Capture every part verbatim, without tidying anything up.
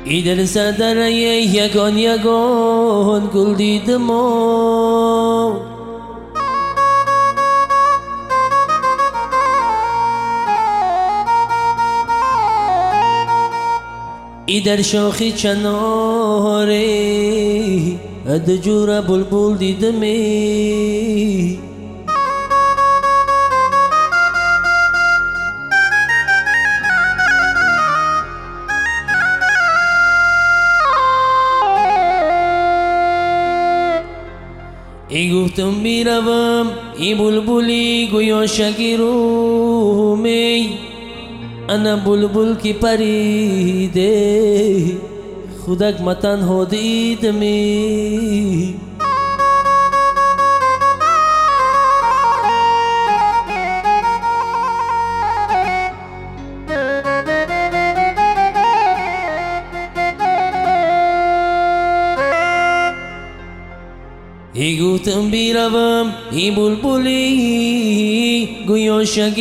ایدر سردر یگان یگان گل دیدم و ایدر شاخی چناره اد جورا بلبل دیدم ای گفتم میروم ای بلبلی گویا شگیرومی انا بلبل کی پریده خودک ما تنها دیدمی ای گفتم بیروم ای بلبلی گویا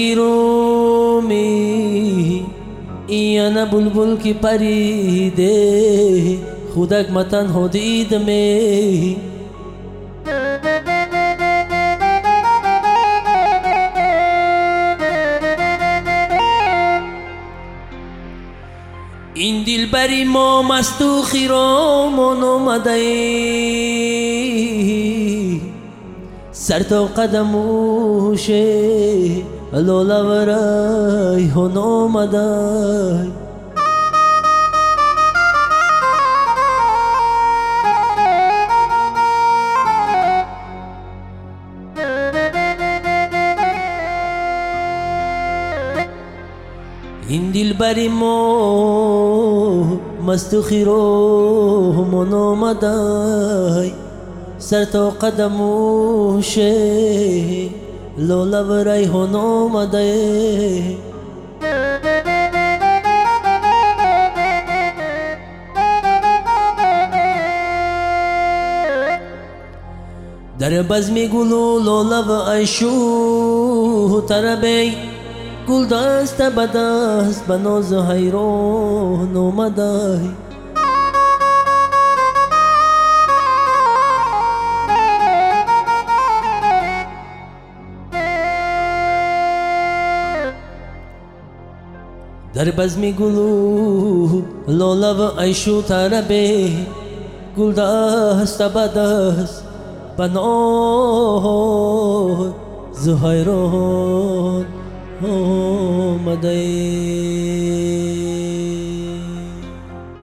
شگیرومی ای انا بلبل کی پریده خودک ما تنها دیدمی این دل بری ما مست و خیرامان آمده سر تا قدموشه لولا ورای هون آمده این دل بری ما مست و خیرامان آمده سر تا قدموشه لولا ورای هون آمده در بزم گلو لولا و عیشو تربی گل دست بدست بناز حیران آمده در بزم گلو لولا و عیشو تربه گل دست بدست بناز حیران آمده